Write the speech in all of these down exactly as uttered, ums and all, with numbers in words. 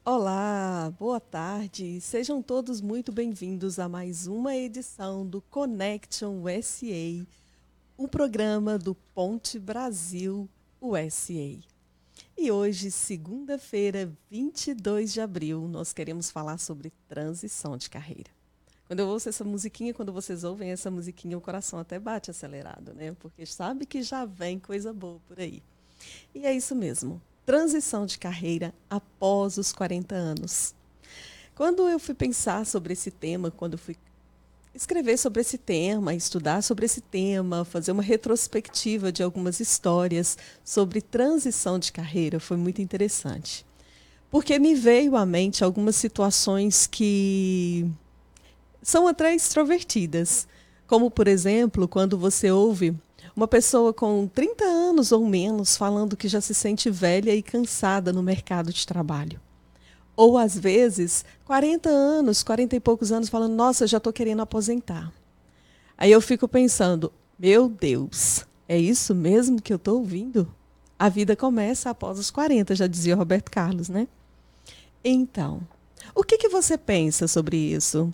Olá, boa tarde. Sejam todos muito bem-vindos a mais uma edição do Connection U S A, um programa do Ponte Brasil U S A. E hoje, segunda-feira, vinte e dois de abril, nós queremos falar sobre transição de carreira. Quando eu ouço essa musiquinha, quando vocês ouvem essa musiquinha, o coração até bate acelerado, né? Porque sabe que já vem coisa boa por aí. E é isso mesmo. Transição de carreira após os quarenta anos. Quando eu fui pensar sobre esse tema, quando eu fui escrever sobre esse tema, estudar sobre esse tema, fazer uma retrospectiva de algumas histórias sobre transição de carreira, foi muito interessante. Porque me veio à mente algumas situações que são até extrovertidas. Como, por exemplo, quando você ouve uma pessoa com trinta anos ou menos falando que já se sente velha e cansada no mercado de trabalho. Ou, às vezes, quarenta anos, quarenta e poucos anos, falando, nossa, já estou querendo aposentar. Aí eu fico pensando, meu Deus, é isso mesmo que eu estou ouvindo? A vida começa após os quarenta, já dizia Roberto Carlos, né? Então, o que, que você pensa sobre isso?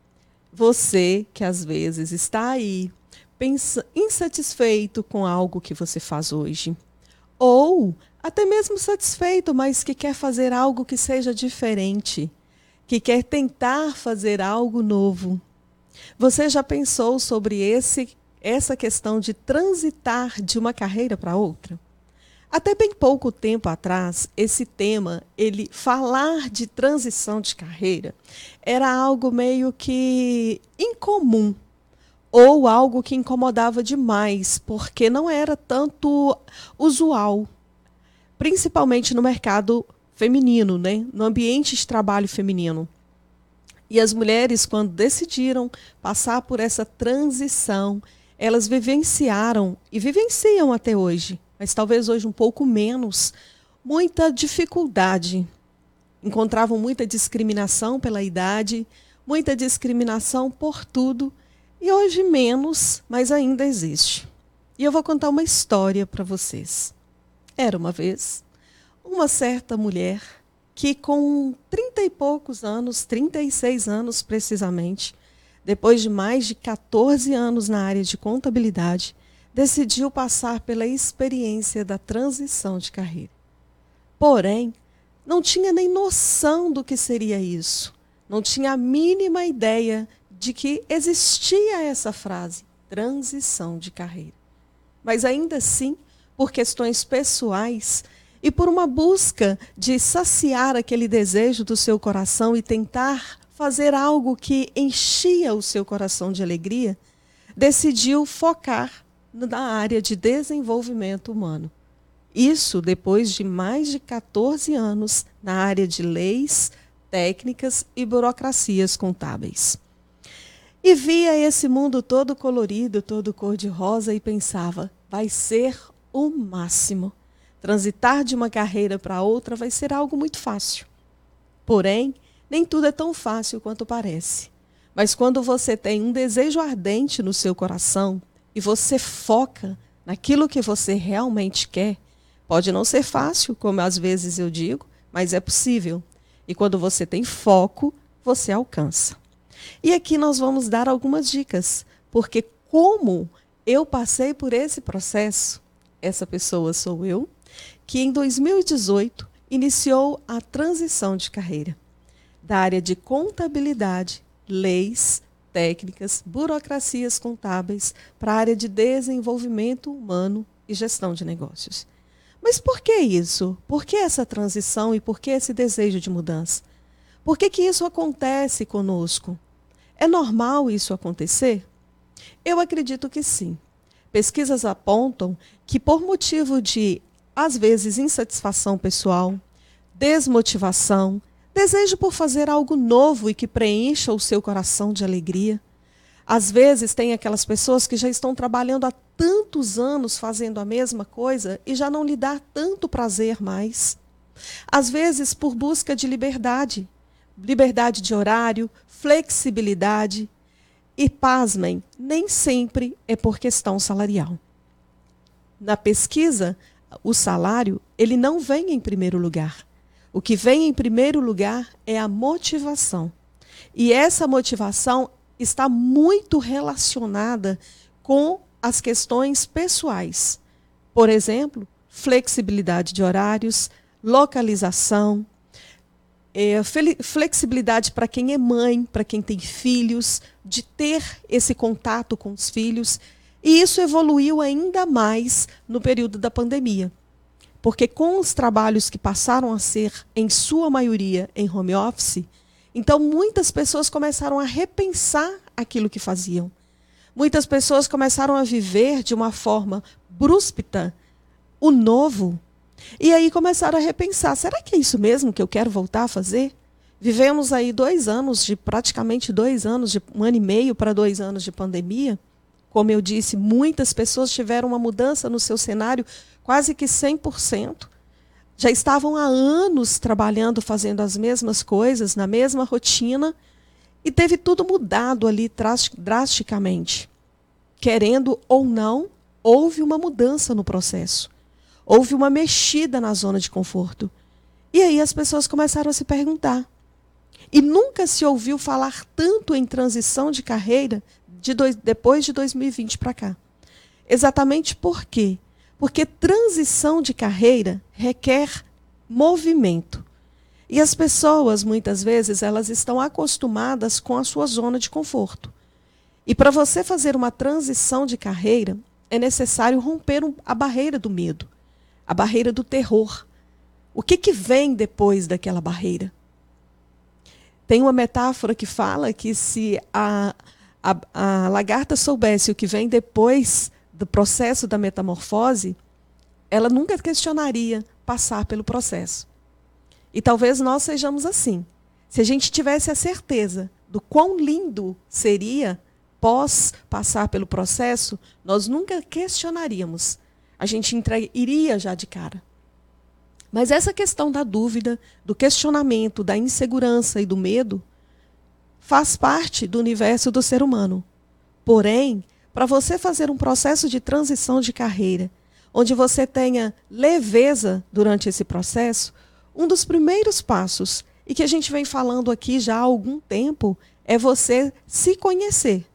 Você que, às vezes, está aí, pensa, insatisfeito com algo que você faz hoje, ou até mesmo satisfeito, mas que quer fazer algo que seja diferente, que quer tentar fazer algo novo. Você já pensou sobre esse, essa questão de transitar de uma carreira para outra? Até bem pouco tempo atrás, esse tema, ele falar de transição de carreira, era algo meio que incomum. Ou algo que incomodava demais, porque não era tanto usual, principalmente no mercado feminino, né? No ambiente de trabalho feminino. E as mulheres, quando decidiram passar por essa transição, elas vivenciaram, e vivenciam até hoje, mas talvez hoje um pouco menos, muita dificuldade. Encontravam muita discriminação pela idade, muita discriminação por tudo. E hoje menos, mas ainda existe. E eu vou contar uma história para vocês. Era uma vez uma certa mulher que com trinta e poucos anos, trinta e seis anos precisamente, depois de mais de quatorze anos na área de contabilidade, decidiu passar pela experiência da transição de carreira. Porém, não tinha nem noção do que seria isso. Não tinha a mínima ideia de que existia essa frase, transição de carreira. Mas ainda assim, por questões pessoais e por uma busca de saciar aquele desejo do seu coração e tentar fazer algo que enchia o seu coração de alegria, decidiu focar na área de desenvolvimento humano. Isso depois de mais de quatorze anos na área de leis, técnicas e burocracias contábeis. E via esse mundo todo colorido, todo cor-de-rosa e pensava, vai ser o máximo. Transitar de uma carreira para outra vai ser algo muito fácil. Porém, nem tudo é tão fácil quanto parece. Mas quando você tem um desejo ardente no seu coração e você foca naquilo que você realmente quer, pode não ser fácil, como às vezes eu digo, mas é possível. E quando você tem foco, você alcança. E aqui nós vamos dar algumas dicas, porque como eu passei por esse processo, essa pessoa sou eu, que em dois mil e dezoito iniciou a transição de carreira da área de contabilidade, leis, técnicas, burocracias contábeis para a área de desenvolvimento humano e gestão de negócios. Mas por que isso? Por que essa transição e por que esse desejo de mudança? Por que que isso acontece conosco? É normal isso acontecer? Eu acredito que sim. Pesquisas apontam que por motivo de, às vezes, insatisfação pessoal, desmotivação, desejo por fazer algo novo e que preencha o seu coração de alegria. Às vezes tem aquelas pessoas que já estão trabalhando há tantos anos fazendo a mesma coisa e já não lhe dá tanto prazer mais. Às vezes por busca de liberdade, liberdade de horário, flexibilidade. E, pasmem, nem sempre é por questão salarial. Na pesquisa, o salário ele não vem em primeiro lugar. O que vem em primeiro lugar é a motivação. E essa motivação está muito relacionada com as questões pessoais. Por exemplo, flexibilidade de horários, localização, é, flexibilidade para quem é mãe, para quem tem filhos, de ter esse contato com os filhos. E isso evoluiu ainda mais no período da pandemia. Porque com os trabalhos que passaram a ser, em sua maioria, em home office, então muitas pessoas começaram a repensar aquilo que faziam. Muitas pessoas começaram a viver de uma forma brúspida o novo. E aí começaram a repensar, será que é isso mesmo que eu quero voltar a fazer? Vivemos aí dois anos, de praticamente dois anos, de um ano e meio para dois anos de pandemia. Como eu disse, muitas pessoas tiveram uma mudança no seu cenário quase que cem por cento. Já estavam há anos trabalhando, fazendo as mesmas coisas, na mesma rotina, e teve tudo mudado ali drasticamente. Querendo ou não, houve uma mudança no processo. Houve uma mexida na zona de conforto. E aí as pessoas começaram a se perguntar. E nunca se ouviu falar tanto em transição de carreira de dois, depois de dois mil e vinte para cá. Exatamente por quê? Porque transição de carreira requer movimento. E as pessoas, muitas vezes, elas estão acostumadas com a sua zona de conforto. E para você fazer uma transição de carreira, é necessário romper um, a barreira do medo, a barreira do terror. O que, que vem depois daquela barreira? Tem uma metáfora que fala que se a, a, a lagarta soubesse o que vem depois do processo da metamorfose, ela nunca questionaria passar pelo processo. E talvez nós sejamos assim. Se a gente tivesse a certeza do quão lindo seria pós passar pelo processo, nós nunca questionaríamos. A gente entre... iria já de cara. Mas essa questão da dúvida, do questionamento, da insegurança e do medo faz parte do universo do ser humano. Porém, para você fazer um processo de transição de carreira, onde você tenha leveza durante esse processo, um dos primeiros passos, e que a gente vem falando aqui já há algum tempo, é você se conhecer.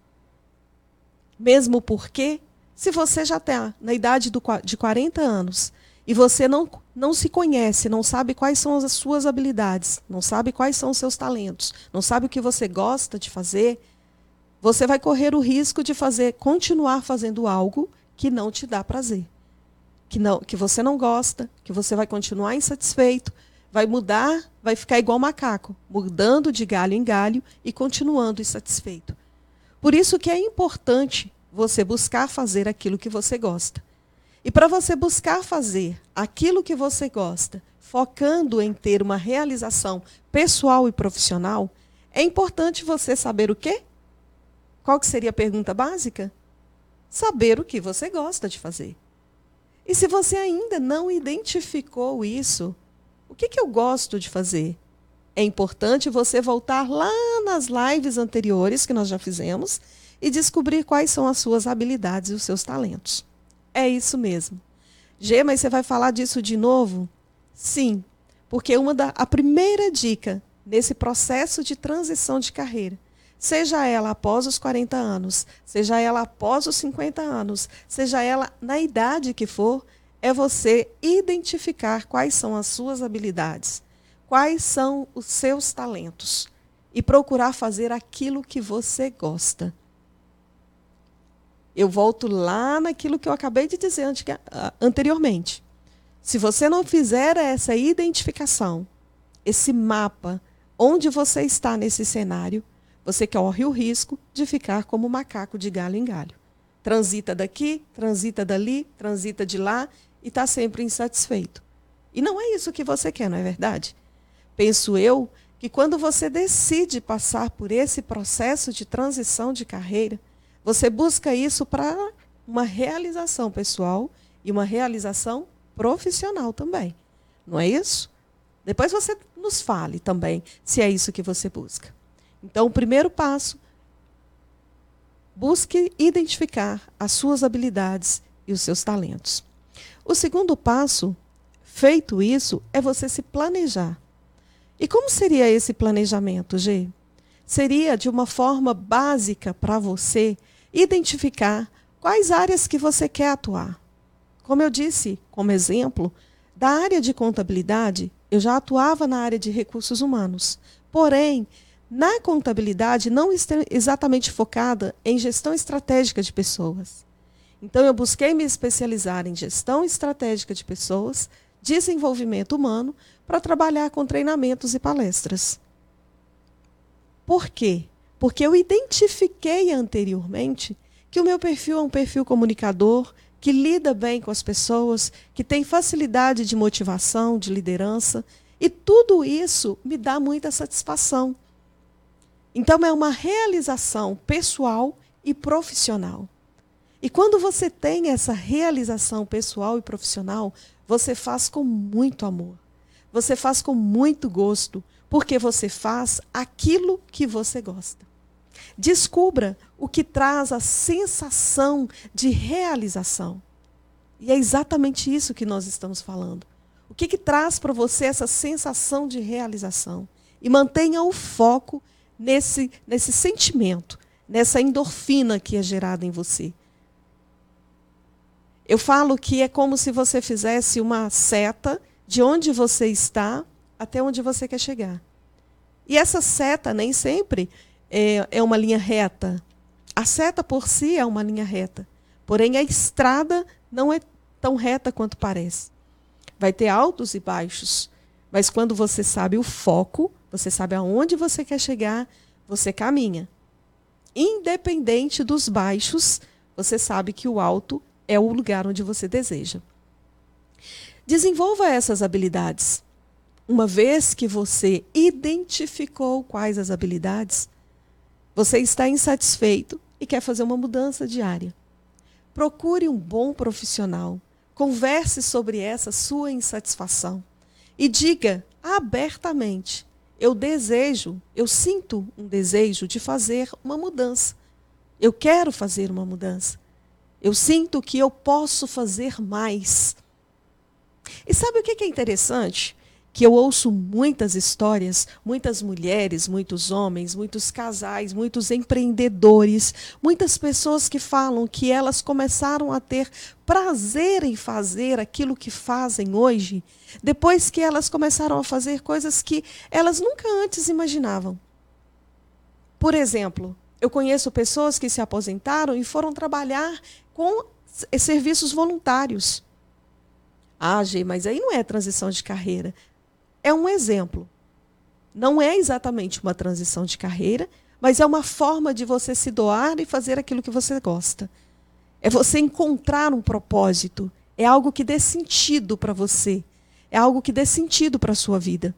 Mesmo porque, se você já está na idade do, de quarenta anos e você não, não se conhece, não sabe quais são as suas habilidades, não sabe quais são os seus talentos, não sabe o que você gosta de fazer, você vai correr o risco de fazer, continuar fazendo algo que não te dá prazer. Que, não, que você não gosta, que você vai continuar insatisfeito, vai mudar, vai ficar igual macaco, mudando de galho em galho e continuando insatisfeito. Por isso que é importante você buscar fazer aquilo que você gosta. E para você buscar fazer aquilo que você gosta, focando em ter uma realização pessoal e profissional, é importante você saber o quê? Qual que seria a pergunta básica? Saber o que você gosta de fazer. E se você ainda não identificou isso, o que, que eu gosto de fazer? É importante você voltar lá nas lives anteriores que nós já fizemos e descobrir quais são as suas habilidades e os seus talentos. É isso mesmo. Gê, mas você vai falar disso de novo? Sim, porque uma da, a primeira dica nesse processo de transição de carreira, seja ela após os quarenta anos, seja ela após os cinquenta anos, seja ela na idade que for, é você identificar quais são as suas habilidades, quais são os seus talentos e procurar fazer aquilo que você gosta. Eu volto lá naquilo que eu acabei de dizer anteriormente. Se você não fizer essa identificação, esse mapa, onde você está nesse cenário, você corre o risco de ficar como macaco de galho em galho. Transita daqui, transita dali, transita de lá e está sempre insatisfeito. E não é isso que você quer, não é verdade? Penso eu que quando você decide passar por esse processo de transição de carreira, você busca isso para uma realização pessoal e uma realização profissional também. Não é isso? Depois você nos fale também se é isso que você busca. Então, o primeiro passo, busque identificar as suas habilidades e os seus talentos. O segundo passo, feito isso, é você se planejar. E como seria esse planejamento, Gê? Seria de uma forma básica para você identificar quais áreas que você quer atuar. Como eu disse, como exemplo, da área de contabilidade, eu já atuava na área de recursos humanos. Porém, na contabilidade, não exatamente focada em gestão estratégica de pessoas. Então, eu busquei me especializar em gestão estratégica de pessoas, desenvolvimento humano, para trabalhar com treinamentos e palestras. Por quê? Porque eu identifiquei anteriormente que o meu perfil é um perfil comunicador, que lida bem com as pessoas, que tem facilidade de motivação, de liderança, e tudo isso me dá muita satisfação. Então, é uma realização pessoal e profissional. E quando você tem essa realização pessoal e profissional, você faz com muito amor. Você faz com muito gosto, porque você faz aquilo que você gosta. Descubra o que traz a sensação de realização. E é exatamente isso que nós estamos falando. O que, que traz para você essa sensação de realização? E mantenha o foco nesse, nesse sentimento, nessa endorfina que é gerada em você. Eu falo que é como se você fizesse uma seta de onde você está até onde você quer chegar. E essa seta nem sempre é, é uma linha reta. A seta por si é uma linha reta. Porém, a estrada não é tão reta quanto parece. Vai ter altos e baixos. Mas quando você sabe o foco, você sabe aonde você quer chegar, você caminha. Independente dos baixos, você sabe que o alto é o lugar onde você deseja. Desenvolva essas habilidades. Uma vez que você identificou quais as habilidades, você está insatisfeito e quer fazer uma mudança diária. Procure um bom profissional. Converse sobre essa sua insatisfação e diga abertamente: eu desejo, eu sinto um desejo de fazer uma mudança. Eu quero fazer uma mudança. Eu sinto que eu posso fazer mais. E sabe o que é interessante? Que eu ouço muitas histórias, muitas mulheres, muitos homens, muitos casais, muitos empreendedores, muitas pessoas que falam que elas começaram a ter prazer em fazer aquilo que fazem hoje, depois que elas começaram a fazer coisas que elas nunca antes imaginavam. Por exemplo, eu conheço pessoas que se aposentaram e foram trabalhar com serviços voluntários. Ah, Gê, mas aí não é transição de carreira. É um exemplo. Não é exatamente uma transição de carreira, mas é uma forma de você se doar e fazer aquilo que você gosta. É você encontrar um propósito. É algo que dê sentido para você. É algo que dê sentido para a sua vida.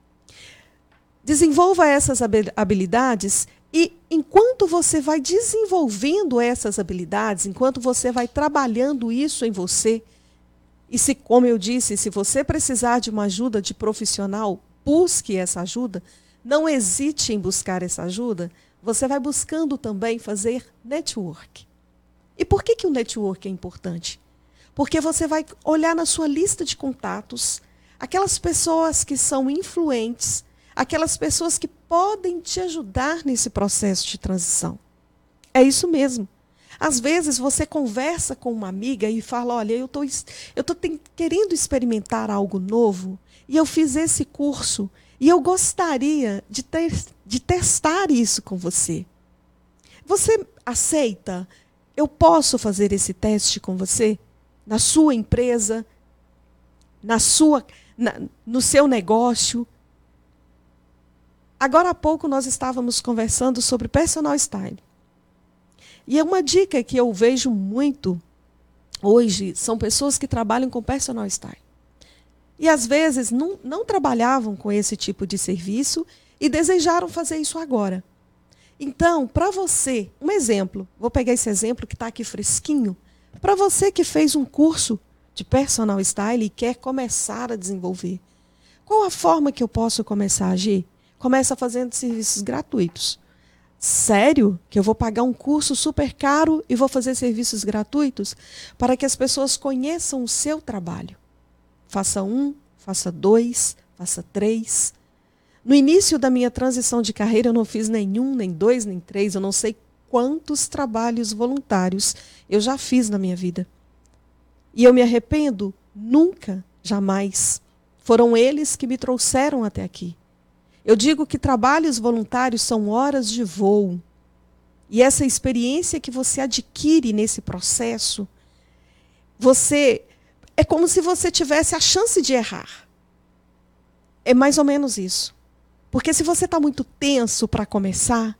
Desenvolva essas habilidades e, enquanto você vai desenvolvendo essas habilidades, enquanto você vai trabalhando isso em você, e se, como eu disse, se você precisar de uma ajuda de profissional, busque essa ajuda, não hesite em buscar essa ajuda, você vai buscando também fazer network. E por que, que o network é importante? Porque você vai olhar na sua lista de contatos aquelas pessoas que são influentes, aquelas pessoas que podem te ajudar nesse processo de transição. É isso mesmo. Às vezes você conversa com uma amiga e fala: olha, eu tô, eu tô tem, querendo experimentar algo novo e eu fiz esse curso e eu gostaria de, ter, de testar isso com você. Você aceita? Eu posso fazer esse teste com você? Na sua empresa? Na sua, na, no seu negócio? Agora há pouco nós estávamos conversando sobre personal style. E uma dica que eu vejo muito hoje são pessoas que trabalham com personal style. E às vezes não, não trabalhavam com esse tipo de serviço e desejaram fazer isso agora. Então, para você, um exemplo, vou pegar esse exemplo que está aqui fresquinho, para você que fez um curso de personal style e quer começar a desenvolver, qual a forma que eu posso começar a agir? Começa fazendo serviços gratuitos. Sério? Que eu vou pagar um curso super caro e vou fazer serviços gratuitos para que as pessoas conheçam o seu trabalho? Faça um, faça dois, faça três. No início da minha transição de carreira, eu não fiz nenhum, nem dois, nem três, eu não sei quantos trabalhos voluntários eu já fiz na minha vida. E eu me arrependo? Nunca, jamais. Foram eles que me trouxeram até aqui. Eu digo que trabalhos voluntários são horas de voo. E essa experiência que você adquire nesse processo, você é como se você tivesse a chance de errar. É mais ou menos isso. Porque se você está muito tenso para começar,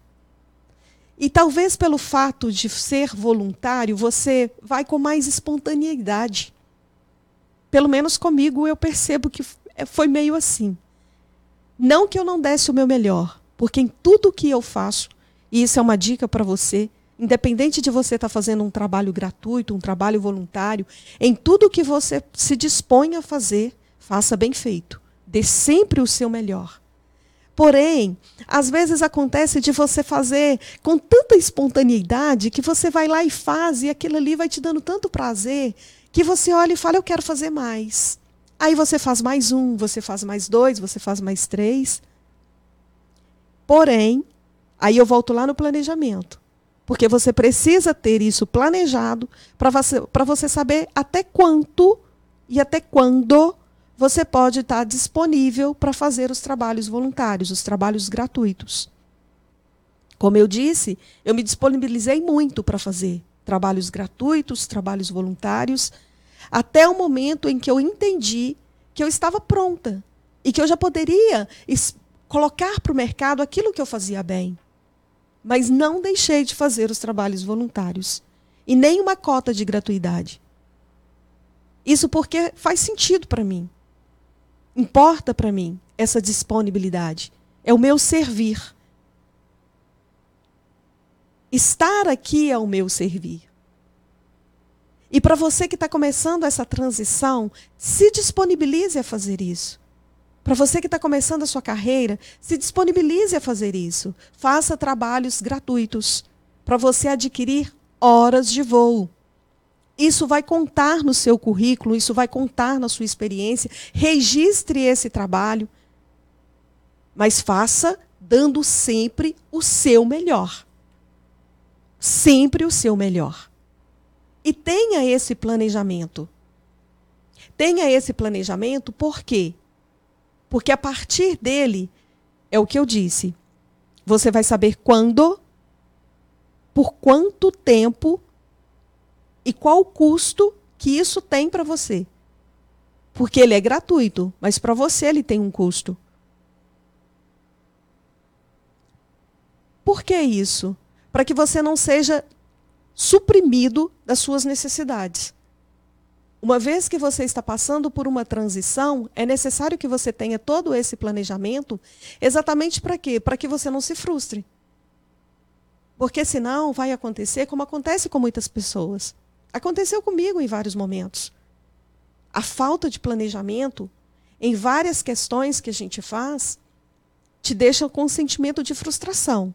e talvez pelo fato de ser voluntário, você vai com mais espontaneidade. Pelo menos comigo eu percebo que foi meio assim. Não que eu não desse o meu melhor, porque em tudo que eu faço, e isso é uma dica para você, independente de você estar fazendo um trabalho gratuito, um trabalho voluntário, em tudo que você se dispõe a fazer, faça bem feito. Dê sempre o seu melhor. Porém, às vezes acontece de você fazer com tanta espontaneidade que você vai lá e faz, e aquilo ali vai te dando tanto prazer, que você olha e fala, eu quero fazer mais. Aí você faz mais um, você faz mais dois, você faz mais três. Porém, aí eu volto lá no planejamento. Porque você precisa ter isso planejado para você, para você saber até quanto e até quando você pode estar disponível para fazer os trabalhos voluntários, os trabalhos gratuitos. Como eu disse, eu me disponibilizei muito para fazer trabalhos gratuitos, trabalhos voluntários, até o momento em que eu entendi que eu estava pronta e que eu já poderia colocar para o mercado aquilo que eu fazia bem. Mas não deixei de fazer os trabalhos voluntários e nem uma cota de gratuidade. Isso porque faz sentido para mim. Importa para mim essa disponibilidade. É o meu servir. Estar aqui é o meu servir. E para você que está começando essa transição, se disponibilize a fazer isso. Para você que está começando a sua carreira, se disponibilize a fazer isso. Faça trabalhos gratuitos para você adquirir horas de voo. Isso vai contar no seu currículo, isso vai contar na sua experiência. Registre esse trabalho, mas faça dando sempre o seu melhor. Sempre o seu melhor. E tenha esse planejamento. Tenha esse planejamento por quê? Porque a partir dele, é o que eu disse, você vai saber quando, por quanto tempo e qual o custo que isso tem para você. Porque ele é gratuito, mas para você ele tem um custo. Por que isso? Para que você não seja suprimido das suas necessidades. Uma vez que você está passando por uma transição, é necessário que você tenha todo esse planejamento, exatamente para quê? Para que você não se frustre. Porque senão vai acontecer como acontece com muitas pessoas. Aconteceu comigo em vários momentos. A falta de planejamento, em várias questões que a gente faz, te deixa com um sentimento de frustração.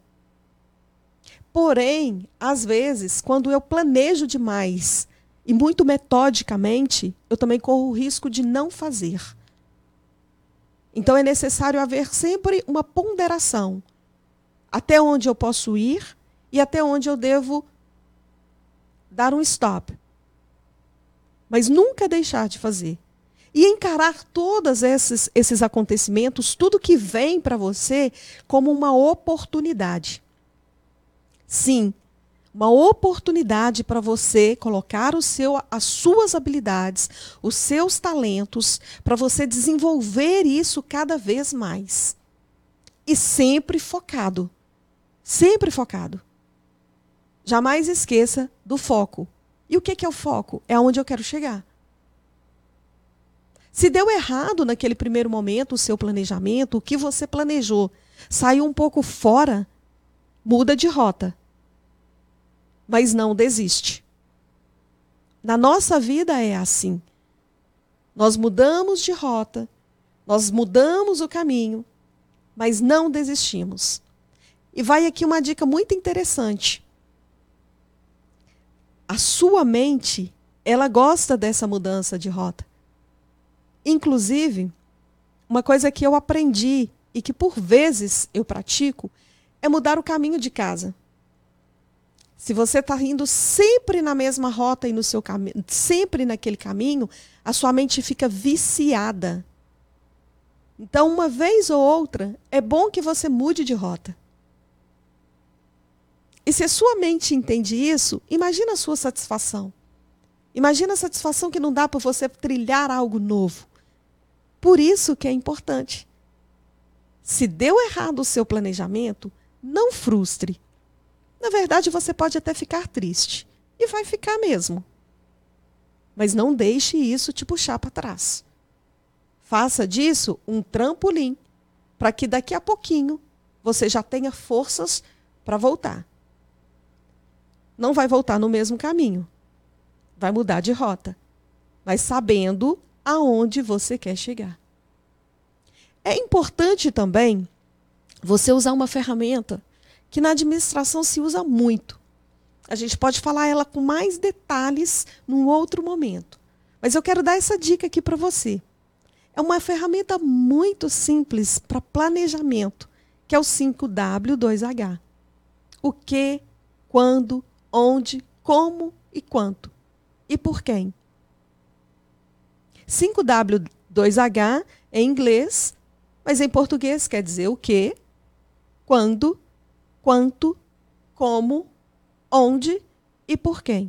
Porém, às vezes, quando eu planejo demais e muito metodicamente, eu também corro o risco de não fazer. Então é necessário haver sempre uma ponderação. Até onde eu posso ir e até onde eu devo dar um stop. Mas nunca deixar de fazer. E encarar todos esses, esses acontecimentos, tudo que vem para você, como uma oportunidade. Sim, uma oportunidade para você colocar o seu, as suas habilidades, os seus talentos, para você desenvolver isso cada vez mais. E sempre focado. Sempre focado. Jamais esqueça do foco. E o que é o foco? É aonde eu quero chegar. Se deu errado naquele primeiro momento o seu planejamento, o que você planejou saiu um pouco fora, muda de rota. Mas não desiste. Na nossa vida é assim. Nós mudamos de rota, nós mudamos o caminho, mas não desistimos. E vai aqui uma dica muito interessante. A sua mente, ela gosta dessa mudança de rota. Inclusive, uma coisa que eu aprendi e que por vezes eu pratico é mudar o caminho de casa. Se você está indo sempre na mesma rota e no seu caminho, sempre naquele caminho, a sua mente fica viciada. Então, uma vez ou outra, é bom que você mude de rota. E se a sua mente entende isso, imagina a sua satisfação. Imagina a satisfação que não dá para você trilhar algo novo. Por isso que é importante. Se deu errado o seu planejamento, não frustre. Na verdade, você pode até ficar triste. E vai ficar mesmo. Mas não deixe isso te puxar para trás. Faça disso um trampolim, para que daqui a pouquinho você já tenha forças para voltar. Não vai voltar no mesmo caminho. Vai mudar de rota. Mas sabendo aonde você quer chegar. É importante também você usar uma ferramenta que na administração se usa muito. A gente pode falar ela com mais detalhes num outro momento. Mas eu quero dar essa dica aqui para você. É uma ferramenta muito simples para planejamento, que é o cinco W dois H. O que, quando, onde, como e quanto. E por quem? cinco W dois H é em inglês, mas em português quer dizer o que, quando, quanto, como, onde e por quem.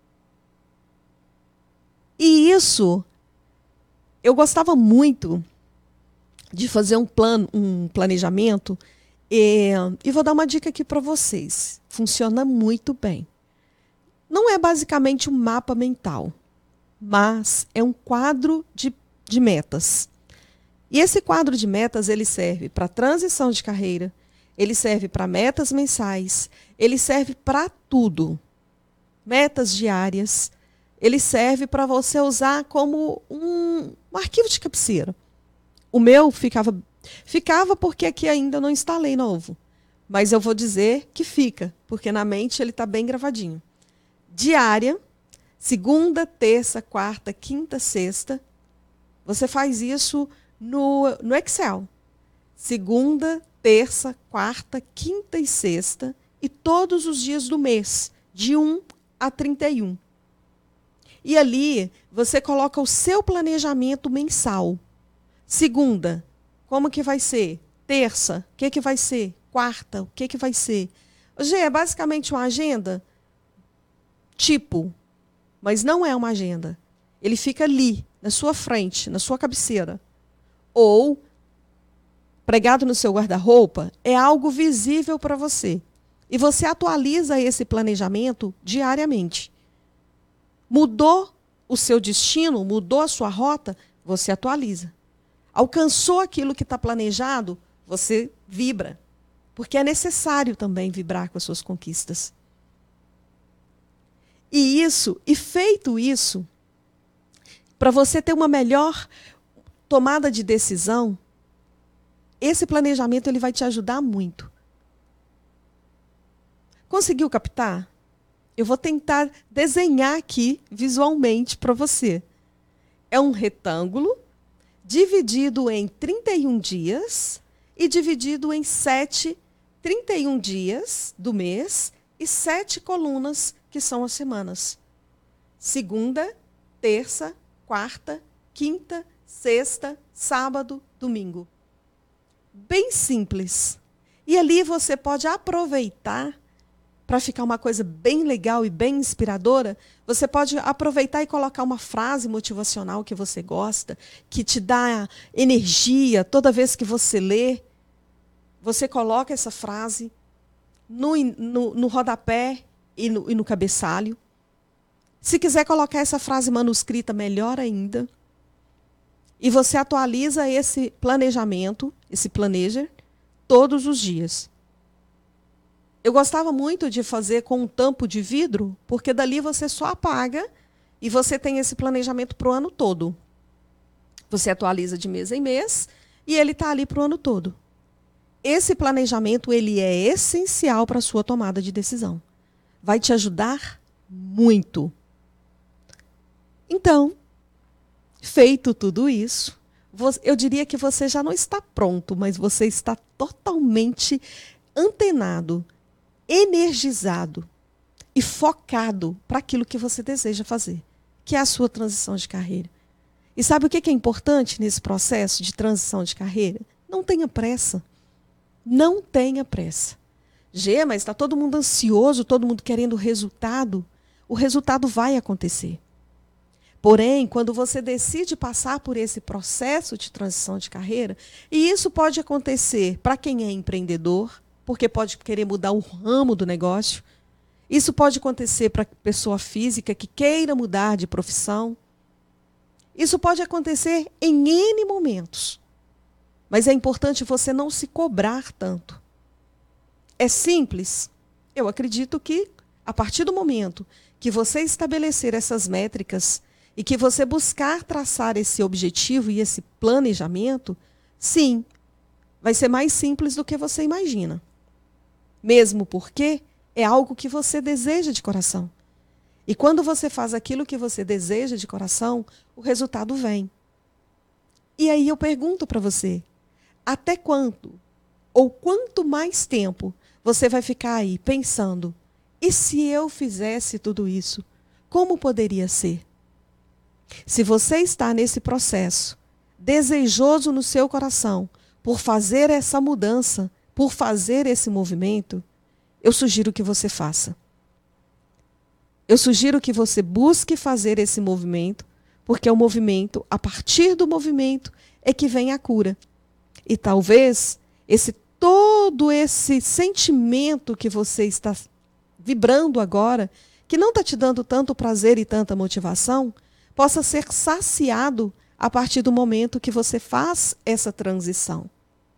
E isso, eu gostava muito de fazer um plano, um planejamento, e, e vou dar uma dica aqui para vocês. Funciona muito bem. Não é basicamente um mapa mental, mas é um quadro de, de metas. E esse quadro de metas, ele serve para transição de carreira, ele serve para metas mensais, ele serve para tudo. Metas diárias, ele serve para você usar como um, um arquivo de cabeceira. O meu ficava, ficava porque aqui ainda não instalei novo. Mas eu vou dizer que fica, porque na mente ele está bem gravadinho. Diária, segunda, terça, quarta, quinta, sexta. Você faz isso no, no Excel. Segunda, terça, quarta, quinta e sexta. E todos os dias do mês, de um a trinta e um. E ali você coloca o seu planejamento mensal. Segunda, como que vai ser? Terça, o que, que vai ser? Quarta, o que, que vai ser? Gê, é basicamente uma agenda? Tipo, mas não é uma agenda. Ele fica ali, na sua frente, na sua cabeceira. Ou, pregado no seu guarda-roupa, é algo visível para você. E você atualiza esse planejamento diariamente. Mudou o seu destino, mudou a sua rota, você atualiza. Alcançou aquilo que está planejado, você vibra. Porque é necessário também vibrar com as suas conquistas. E isso, e feito isso, para você ter uma melhor tomada de decisão, esse planejamento ele vai te ajudar muito. Conseguiu captar? Eu vou tentar desenhar aqui visualmente para você. É um retângulo dividido em trinta e um dias e dividido em sete, trinta e um dias do mês e sete colunas, que são as semanas. Segunda, terça, quarta, quinta, sexta, sábado, domingo. Bem simples. E ali você pode aproveitar, para ficar uma coisa bem legal e bem inspiradora, você pode aproveitar e colocar uma frase motivacional que você gosta, que te dá energia toda vez que você lê. Você coloca essa frase no, no, no rodapé e no, e no cabeçalho. Se quiser colocar essa frase manuscrita, melhor ainda. E você atualiza esse planejamento, esse planejar, todos os dias. Eu gostava muito de fazer com um tampo de vidro, porque dali você só apaga e você tem esse planejamento para o ano todo. Você atualiza de mês em mês e ele está ali para o ano todo. Esse planejamento ele é essencial para a sua tomada de decisão. Vai te ajudar muito. Então, feito tudo isso, eu diria que você já não está pronto, mas você está totalmente antenado, energizado e focado para aquilo que você deseja fazer, que é a sua transição de carreira. E sabe o que é importante nesse processo de transição de carreira? Não tenha pressa. Não tenha pressa. Gê, mas está todo mundo ansioso, todo mundo querendo resultado. O resultado vai acontecer. Porém, quando você decide passar por esse processo de transição de carreira, e isso pode acontecer para quem é empreendedor, porque pode querer mudar o ramo do negócio. Isso pode acontecer para pessoa física que queira mudar de profissão. Isso pode acontecer em N momentos. Mas é importante você não se cobrar tanto. É simples? Eu acredito que, a partir do momento que você estabelecer essas métricas e que você buscar traçar esse objetivo e esse planejamento, sim, vai ser mais simples do que você imagina. Mesmo porque é algo que você deseja de coração. E quando você faz aquilo que você deseja de coração, o resultado vem. E aí eu pergunto para você, até quando ou quanto mais tempo você vai ficar aí pensando, e se eu fizesse tudo isso, como poderia ser? Se você está nesse processo, desejoso no seu coração, por fazer essa mudança, por fazer esse movimento, eu sugiro que você faça. Eu sugiro que você busque fazer esse movimento, porque é o movimento, a partir do movimento, é que vem a cura. E talvez esse todo esse sentimento que você está vibrando agora, que não está te dando tanto prazer e tanta motivação, possa ser saciado a partir do momento que você faz essa transição.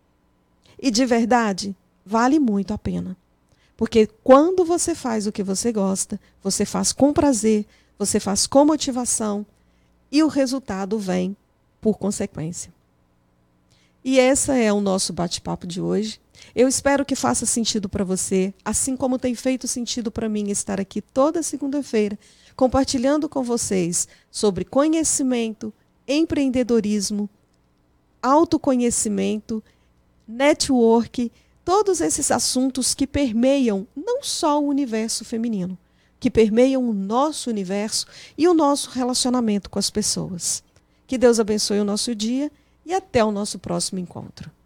E de verdade, vale muito a pena. Porque quando você faz o que você gosta, você faz com prazer, você faz com motivação e o resultado vem por consequência. E esse é o nosso bate-papo de hoje. Eu espero que faça sentido para você, assim como tem feito sentido para mim estar aqui toda segunda-feira, compartilhando com vocês sobre conhecimento, empreendedorismo, autoconhecimento, network, todos esses assuntos que permeiam não só o universo feminino, que permeiam o nosso universo e o nosso relacionamento com as pessoas. Que Deus abençoe o nosso dia e até o nosso próximo encontro.